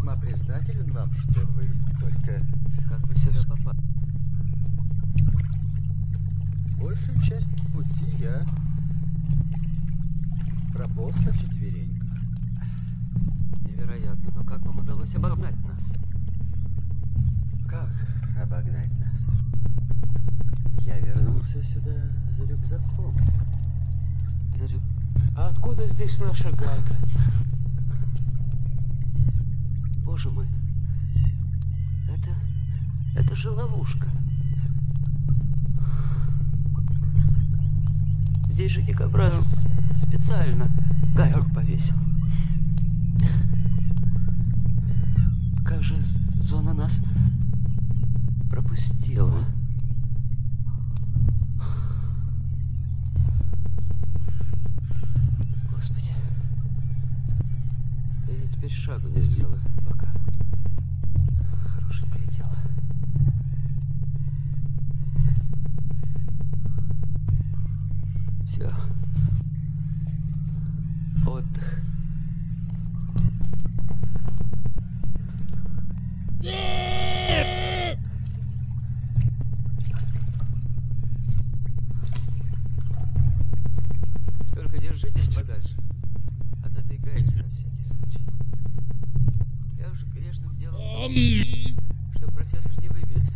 весьма признателен вам, что вы только... Как вы сюда попали? Большую часть пути я прополз на четвереньках. Невероятно, но как вам удалось обогнать нас? Как обогнать нас? Я вернулся сюда за рюкзаком. А откуда здесь наша гайка? Боже мой. Это же ловушка. Здесь же дикобраз специально гайку повесил. Как же зона нас пропустила? Господи. Да я теперь шагу не сделаю пока. Хорошенькое дело. Все. Отдых. Только держитесь подальше от этой гайки на всякий случай. Я уж грешным делом думаю, что профессор не выберется.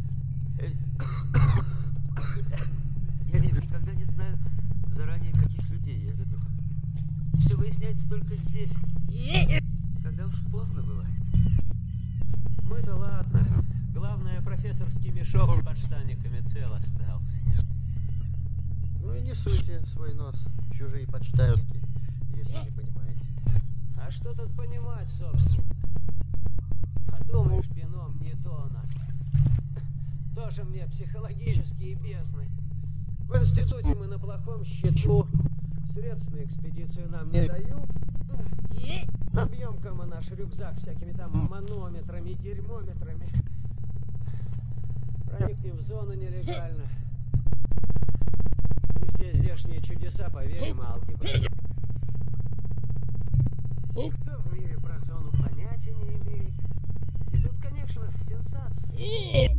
Я ведь никогда не знаю заранее, каких людей я веду. Все выясняется только здесь, когда уж поздно бывает. Мы-то ладно. Главное, профессорский мешок с подштанниками цел остался. Ну и не суйте свой нос в чужие подштанники, если не понимаете. А что тут понимать, собственно? Подумаешь, бином не донор. Тоже мне психологические бездны. В институте мы на плохом счету. Средств на экспедицию нам не дают. Набьем-ка мы наш рюкзак всякими там манометрами, дерьмометрами. Проникнем в зону нелегально. И все здешние чудеса поверим алгебре. Никто в мире про зону понятия не имеет. И тут, конечно, сенсация.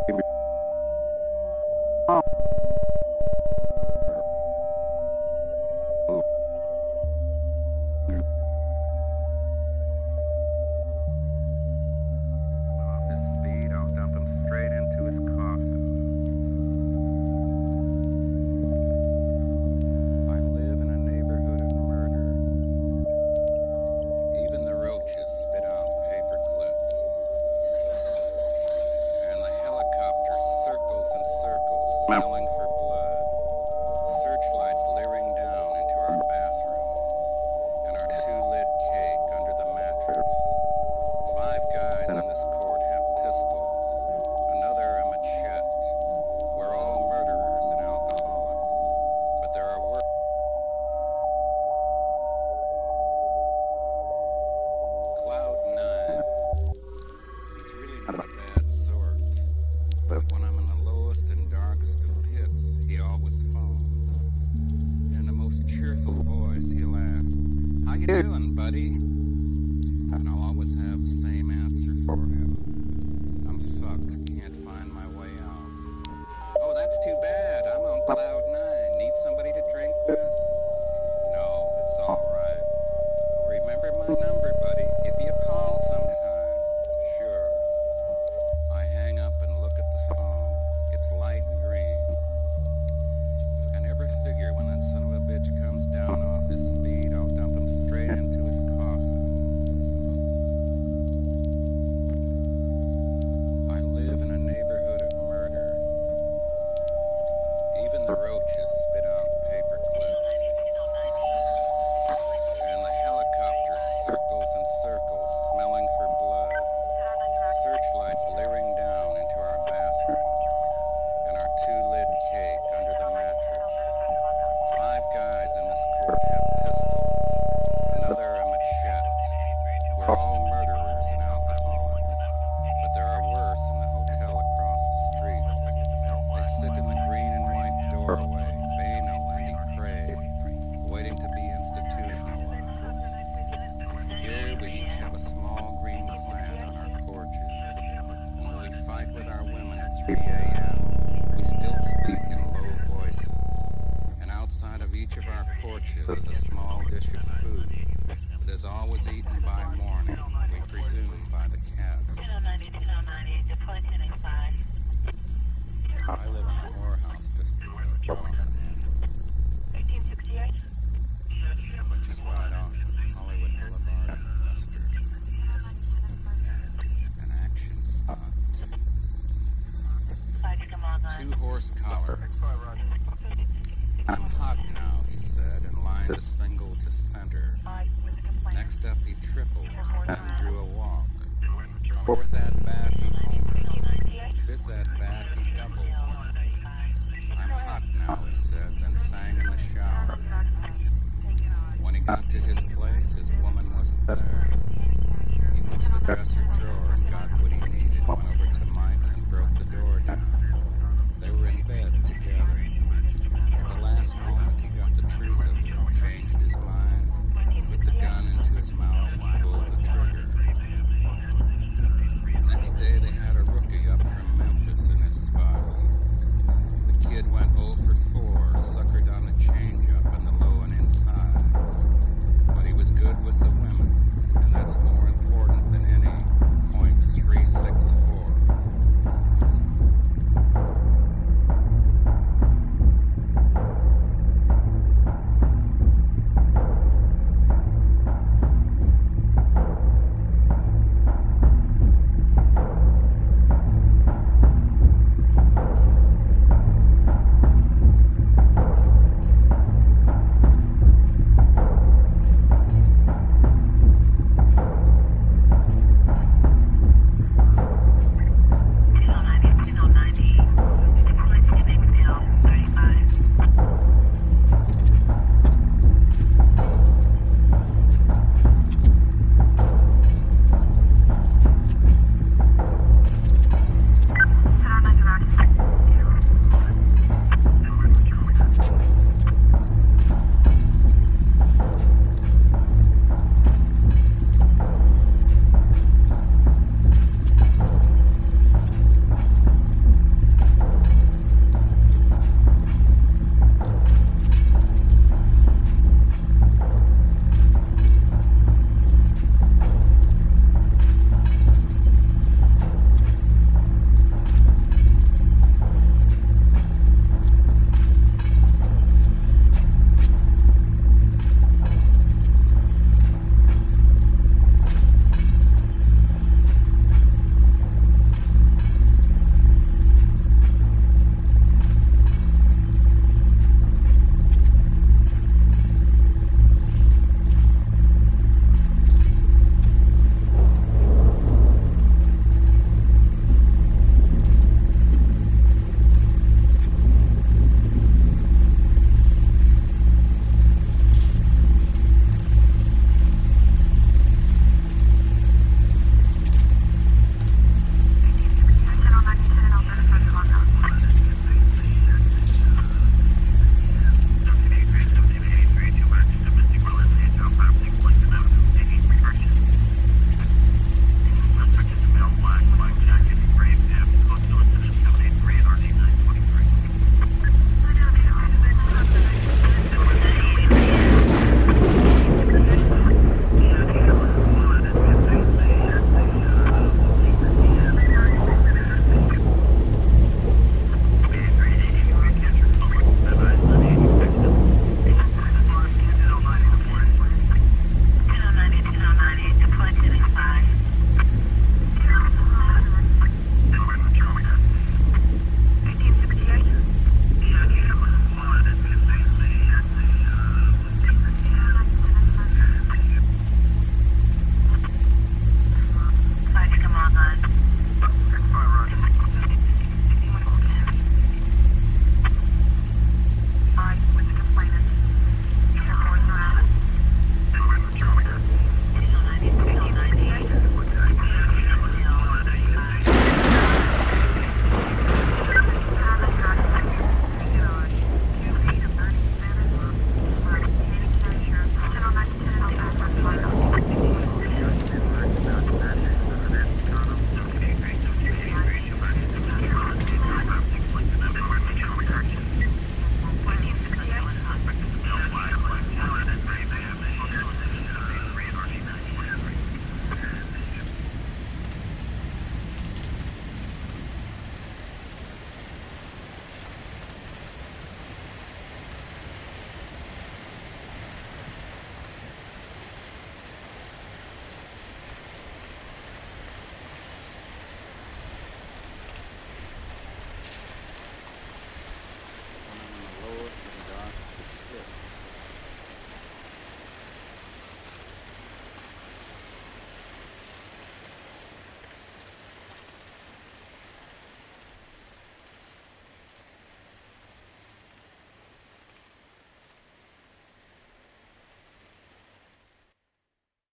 Off his speed, I'll dump him straight into his coffin. I live in a neighborhood of murder. Even the roaches spit out paper clips. And the helicopter circles and circles, smelling for blood. Searchlights leering down into our bathrooms. And our two-lid cake under the mattress. 5 guys in this court have pistols. Another a machete. We're all murderers and alcoholics. But there are worse. Cloud 9. He's really not a bad sort. But when I'm in the lowest and darkest of pits, he always phones. In the most cheerful voice, he'll ask, "How you doing, buddy?" And I'll always have the same answer for him. "I'm fucked, can't find my way out." "Oh, that's too bad. I'm on cloud 9. Need somebody to drink with?" "No, it's all right. But remember my number, buddy. Give me a call sometime." "Sure." I hang up and look at the phone. It's light green. If I can ever figure when that son of a bitch comes down off his speed, I'll dump him straight into his coffin. I live in a neighborhood of murder. Even the roaches spit out paper clips. And the helicopter circles and circles, smelling for blood. Searchlights leering down into our bathrooms. And our two-lid cake under the mattress. 5 guys in this court have pistols. Another a machete. We're all murderers and alcoholics. But there are worse in the hotel across the street. They sit in the green and white doorway, banal and depraved, waiting to be institutionalized. Here we each have a small green plant on our porches. And when we fight with our women at 3 a.m., we still speak in low voices. And outside of each of our porches is a small dish of food that is always eaten by morning, we presume by the cats. I live in the whorehouse district of Los Angeles, which is right off of Hollywood Boulevard and Lester. An action spot. 2 horse collars. "I'm hot now," he said, and lined a single to center. Next up, he tripled, then drew a walk. 4th at-bat, he homered. 5th at-bat, he doubled. "I'm hot now," he said, then sang